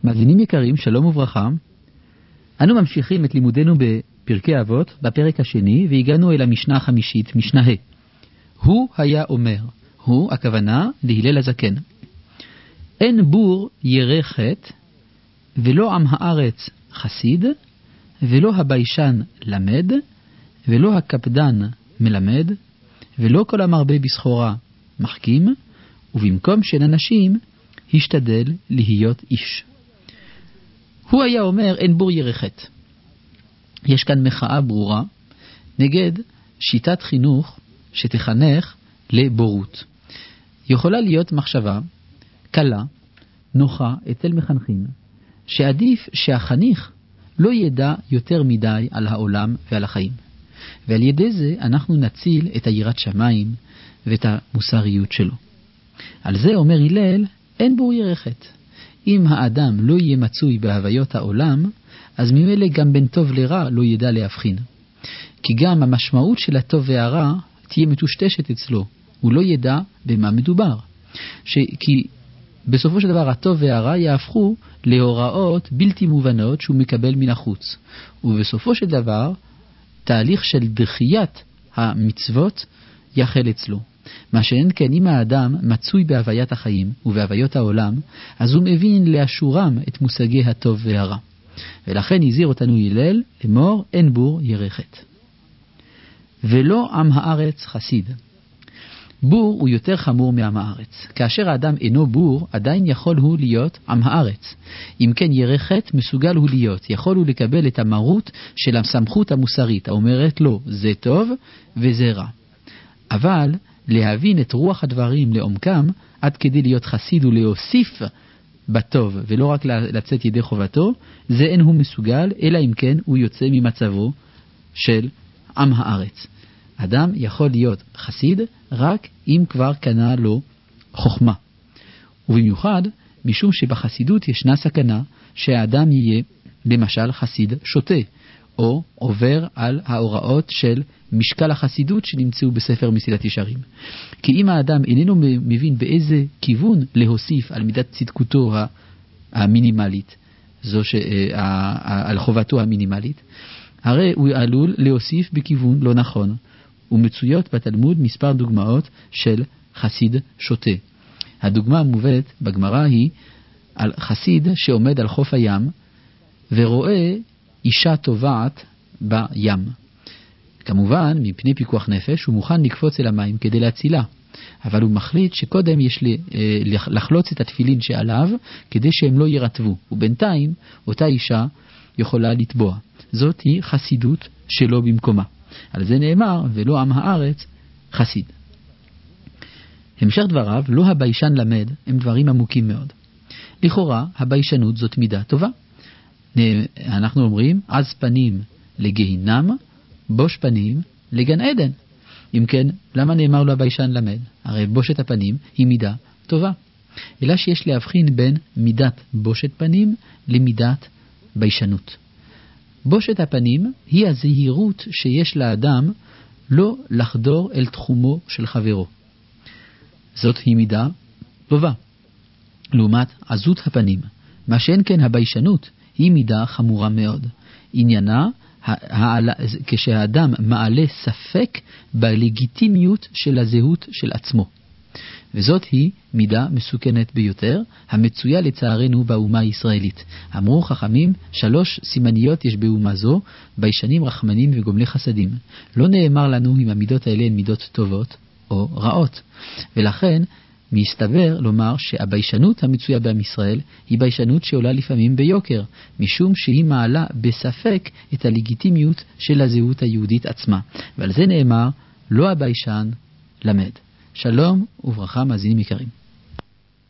מאזינים יקרים, שלום וברכה. אנו ממשיכים את לימודנו בפרקי אבות, בפרק השני, והגענו אל המשנה החמישית, משנה ה'. הוא היה אומר, הוא, הכוונה, להלל הזקן. אין בור ירא חטא, ולא עם הארץ חסיד, ולא הביישן למד, ולא הקפדן מלמד, ולא כל המרבה בסחורה מחכים, ובמקום של אנשים השתדל להיות איש. הוא היה אומר, אין בור ירא חטא. יש כאן מחאה ברורה נגד שיטת חינוך שתחנך לבורות. יכולה להיות מחשבה קלה, נוחה, אצל מחנכים, שעדיף שהחניך לא ידע יותר מדי על העולם ועל החיים. ועל ידי זה אנחנו נציל את היראת שמיים ואת המוסריות שלו. על זה אומר הלל, אין בור ירא חטא. אם האדם לא יהיה מצוי בהוויות העולם, אז ממילא גם בין טוב לרע לא ידע להבחין. כי גם המשמעות של הטוב והרע תהיה מטושטשת אצלו, הוא לא ידע במה מדובר. כי בסופו של דבר הטוב והרע יהפכו להוראות בלתי מובנות שהוא מקבל מן החוץ. ובסופו של דבר תהליך של דחיית המצוות יחל אצלו. מה שאין כן, אם האדם מצוי בהוויית החיים ובהוויות העולם, אז הוא מבין לאשורם את מושגי הטוב והרע. ולכן הזהיר אותנו הלל לאמור, אין בור ירא חטא. ולא עם הארץ חסיד. בור הוא יותר חמור מעם הארץ. כאשר האדם אינו בור, עדיין יכול הוא להיות עם הארץ. אם כן ירא חטא מסוגל הוא להיות, יכול הוא לקבל את המרות של הסמכות המוסרית, האומרת לו, זה טוב וזה רע. אבל להבין את רוח הדברים לעומקם, עד כדי להיות חסיד ולהוסיף בטוב, ולא רק לצאת ידי חובתו, זה אין הוא מסוגל, אלא אם כן הוא יוצא ממצבו של עם הארץ. אדם יכול להיות חסיד רק אם כבר קנה לו חוכמה. ובמיוחד, משום שבחסידות ישנה סכנה שהאדם יהיה למשל חסיד שוטה, או עובר על ההוראות של משקל החסידות שנמצאו בספר מסילת ישרים. כי אם האדם איננו מבין באיזה כיוון להוסיף על מידת צדקותו המינימלית, על חובתו המינימלית, הרי הוא עלול להוסיף בכיוון לא נכון. ומצויות בתלמוד מספר דוגמאות של חסיד שוטה. הדוגמה המובאת בגמרא היא על חסיד שעומד על חוף הים ורואה אישה טובעת בים. כמובן, מפני פיקוח נפש, הוא מוכן לקפוץ אל המים כדי להצילה. אבל הוא מחליט שקודם יש לחלוץ את התפילין שעליו כדי שהם לא ירטבו. ובינתיים, אותה אישה יכולה לטבוע. זאת היא חסידות שלא במקומה. על זה נאמר, ולא עם הארץ חסיד. המשך דבריו, לא הביישן למד, הם דברים עמוקים מאוד. לכאורה, הביישנות זאת מידה טובה. אנחנו אומרים, עז פנים לגהינם, בוש פנים לגן עדן. אם כן, למה נאמר לו הביישן למד? הרי בושת הפנים היא מידה טובה. אלא שיש להבחין בין מידת בושת פנים למידת ביישנות. בושת הפנים היא הזהירות שיש לאדם לא לחדור אל תחומו של חברו. זאת היא מידה טובה. לעומת עזות הפנים, מה שאין כן הביישנות, היא מידה חמורה מאוד. עניינה כשהאדם מעלה ספק בלגיטימיות של הזהות של עצמו. וזאת היא מידה מסוכנת ביותר, המצויה לצערנו באומה הישראלית. אמרו חכמים, 3 סימניות יש באומה זו, ביישנים, רחמנים וגומלי חסדים. לא נאמר לנו אם המידות האלה הן מידות טובות או רעות. ולכן מסתבר לומר שהביישנות המצויה בעם ישראל היא ביישנות שעולה לפעמים ביוקר, משום שהיא מעלה בספק את הלגיטימיות של הזהות היהודית עצמה. ועל זה נאמר, לא הביישן למד. שלום וברכה מאזינים יקרים.